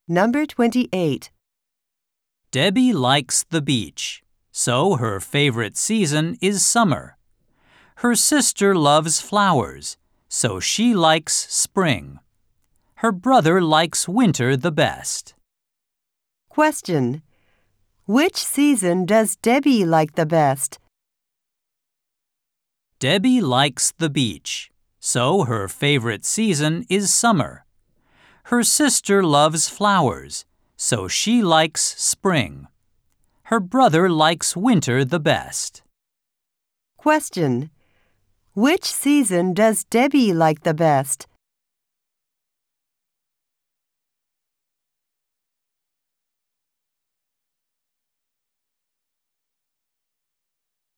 Number 28. Debbie likes the beach, so her favorite season is summer. Her sister loves flowers, so she likes spring. Her brother likes winter the best. Question. Which season does Debbie like the best? Debbie likes the beach, so her favorite season is summer. Her sister loves flowers, so she likes spring. Her brother likes winter the best. Question. Which season does Debbie like the best?